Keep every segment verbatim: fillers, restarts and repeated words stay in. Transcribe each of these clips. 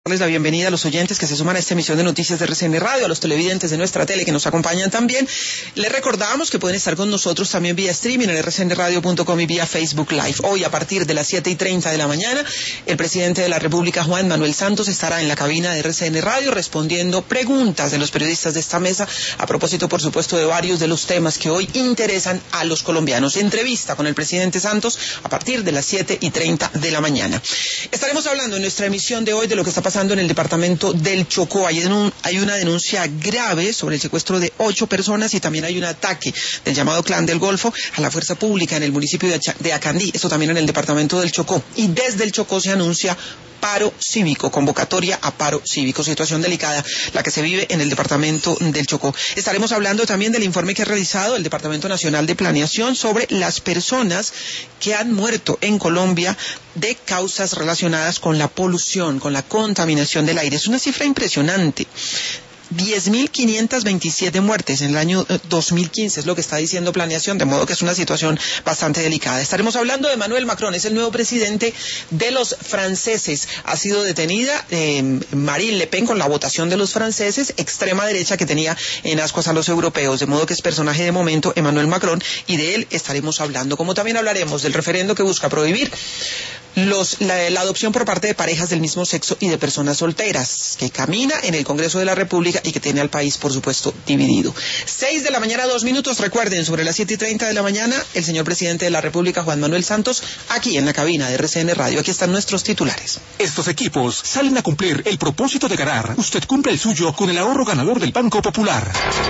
Darles la bienvenida a los oyentes que se suman a esta emisión de Noticias de R C N Radio, a los televidentes de nuestra tele que nos acompañan también. Les recordamos que pueden estar con nosotros también vía streaming en r c n radio punto com y vía Facebook Live. Hoy, a partir de las siete y treinta de la mañana, el presidente de la República, Juan Manuel Santos, estará en la cabina de R C N Radio respondiendo preguntas de los periodistas de esta mesa, a propósito, por supuesto, de varios de los temas que hoy interesan a los colombianos. Entrevista con el presidente Santos a partir de las siete y treinta de la mañana. Estaremos hablando en nuestra emisión de hoy de lo que está pasando en el departamento del Chocó. Hay, un, hay una denuncia grave sobre el secuestro de ocho personas y también hay un ataque del llamado Clan del Golfo a la fuerza pública en el municipio de, Acha, de Acandí, esto también en el departamento del Chocó. Y desde el Chocó se anuncia paro cívico, convocatoria a paro cívico, situación delicada la que se vive en el departamento del Chocó. Estaremos hablando también del informe que ha realizado el Departamento Nacional de Planeación sobre las personas que han muerto en Colombia de causas relacionadas con la polución, con la contaminación del aire. Es una cifra impresionante. diez mil quinientas veintisiete muertes en el año dos mil quince, es lo que está diciendo Planeación, de modo que es una situación bastante delicada. Estaremos hablando de Emmanuel Macron, es el nuevo presidente de los franceses. Ha sido detenida eh, Marine Le Pen con la votación de los franceses, extrema derecha que tenía en ascuas a los europeos, de modo que es personaje de momento Emmanuel Macron, y de él estaremos hablando. Como también hablaremos del referendo que busca prohibir Los, la, la adopción por parte de parejas del mismo sexo y de personas solteras, que camina en el Congreso de la República y que tiene al país, por supuesto, dividido. Seis de la mañana, dos minutos. Recuerden, sobre las siete y treinta de la mañana, el señor presidente de la República, Juan Manuel Santos, aquí en la cabina de R C N Radio. Aquí están nuestros titulares. Estos equipos salen a cumplir el propósito de ganar. Usted cumple el suyo con el ahorro ganador del Banco Popular.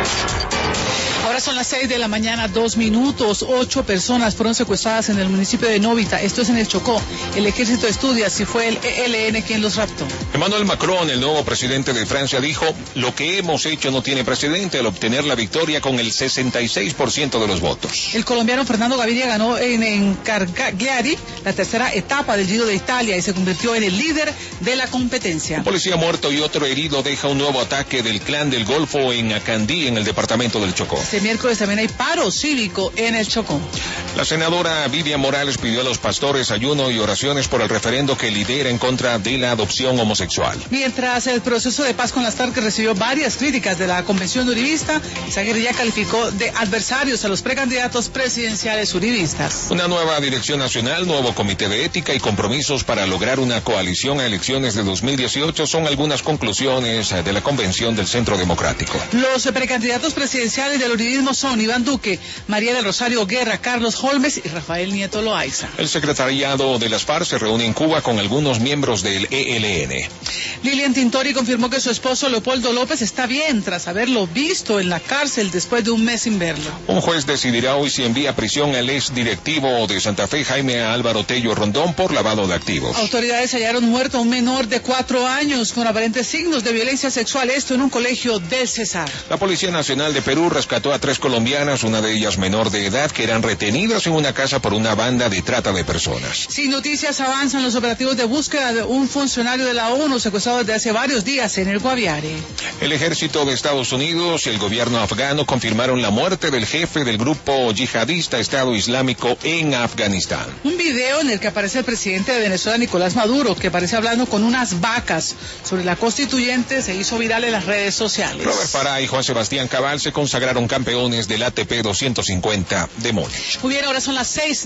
Ahora son las seis de la mañana, dos minutos. Ocho personas fueron secuestradas en el municipio de Novita. Esto es en el Chocó. El ejército estudia si fue el E L N quien los raptó. Emmanuel Macron, el nuevo presidente de Francia, dijo: lo que hemos hecho no tiene precedente al obtener la victoria con el sesenta y seis por ciento de los votos. El colombiano Fernando Gaviria ganó en, en Cagliari la tercera etapa del Giro de Italia y se convirtió en el líder de la competencia. Un policía muerto y otro herido deja un nuevo ataque del Clan del Golfo en Acandí, en el departamento del Chocó. Este miércoles también hay paro cívico en el Chocó. La senadora Vivian Morales pidió a los pastores ayuno y oraciones por el referendo que lidera en contra de la adopción homosexual. Mientras el proceso de paz con las FARC recibió varias críticas de la convención uribista, esa guerrilla calificó de adversarios a los precandidatos presidenciales uribistas. Una nueva dirección nacional, nuevo comité de ética y compromisos para lograr una coalición a elecciones de dos mil dieciocho son algunas conclusiones de la convención del Centro Democrático. Los precandidatos presidenciales del uribismo son Iván Duque, María del Rosario Guerra, Carlos Holmes y Rafael Nieto Loaiza. El secretariado de las FARC se reúne en Cuba con algunos miembros del E L N. Lilian Tintori confirmó que su esposo Leopoldo López está bien tras haberlo visto en la cárcel después de un mes sin verlo. Un juez decidirá hoy si envía a prisión al ex directivo de Santa Fe, Jaime Álvaro Tello Rondón, por lavado de activos. Autoridades hallaron muerto a un menor de cuatro años con aparentes signos de violencia sexual, esto en un colegio del Cesar. La Policía Nacional de Perú rescató a tres colombianas, una de ellas menor de edad, que eran retenidas en una casa por una banda de trata de personas. Sin noticias, avanzan los operativos de búsqueda de un funcionario de la ONU secuestrado desde hace varios días en el Guaviare. El ejército de Estados Unidos y el gobierno afgano confirmaron la muerte del jefe del grupo yihadista Estado Islámico en Afganistán. Un video en el que aparece el presidente de Venezuela, Nicolás Maduro, que aparece hablando con unas vacas sobre la constituyente, se hizo viral en las redes sociales. Robert Farah y Juan Sebastián Cabal se consagraron campeones del A T P doscientos cincuenta de Múnich. Muy bien, ahora son las seis.